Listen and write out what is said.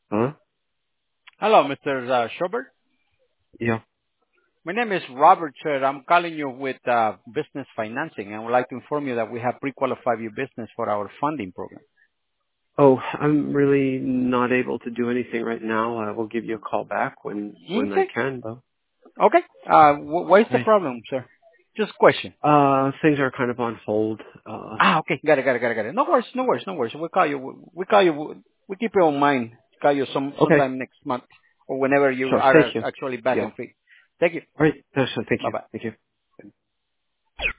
Hello? Hello, Mr. Schubert. Yeah. My name is Robert, sir. I'm calling you with business financing. I would like to inform you that we have pre-qualified your business for our funding program. Oh, I'm really not able to do anything right now. I will give you a call back when I Okay. can, though. Okay. What is the Right. problem, sir? Just question. Things are kind of on hold. Okay. Got it. No worries, no worries, no worries. We keep you in mind. Call you Okay. sometime next month or whenever you Sure. are Thank you. actually back Yeah. and free. Thank you. All right. Thank you. Bye-bye. Thank you.